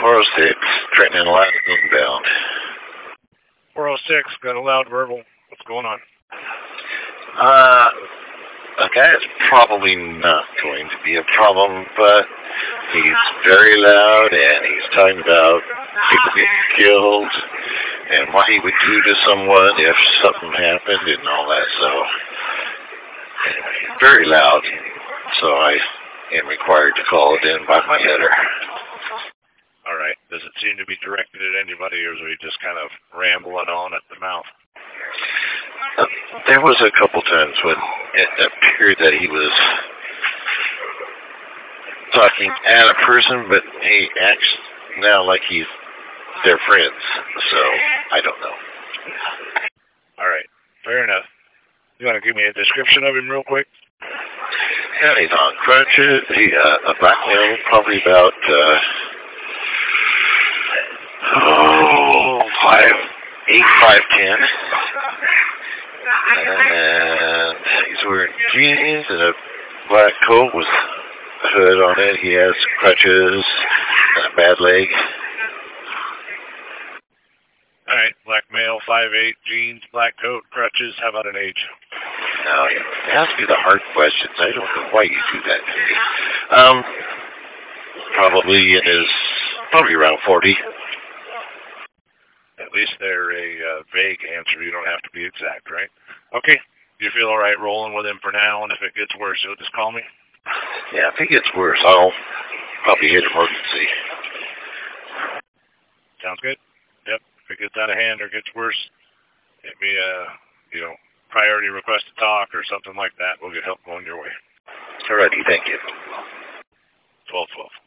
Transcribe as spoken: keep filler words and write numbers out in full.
four oh six, Trenton and Alaska inbound. four oh six, got a loud verbal. What's going on? Uh, a guy is probably not going to be a problem, but he's very loud, and he's talking about people getting killed, and what he would do to someone if something happened, and all that, so, anyway, he's very loud, so I am required to call it in by my letter. All right. Does it seem to be directed at anybody, or is he just kind of rambling on at the mouth? Uh, there was a couple times when it appeared that he was talking at a person, but he acts now like he's their friends, so I don't know. All right. Fair enough. You want to give me a description of him real quick? Yeah, he's on crutches. He, uh, a black male, probably about, uh, oh, five, eight, five, ten. And he's wearing jeans and a black coat with a hood on it. He has crutches and a bad leg. All right, black male, five eight, jeans, black coat, crutches. How about an age? Now, you ask me the hard questions. I don't know why you do that to me. Um, probably in his, probably around forty. At least they're a uh, vague answer. You don't have to be exact, right? Okay. You feel all right rolling with him for now, and if it gets worse, you'll just call me? Yeah, if it gets worse, I'll probably hit emergency. Sounds good. Yep. If it gets out of hand or gets worse, hit me a, you know, priority request to talk or something like that. We'll get help going your way. Alrighty, thank you. twelve twelve.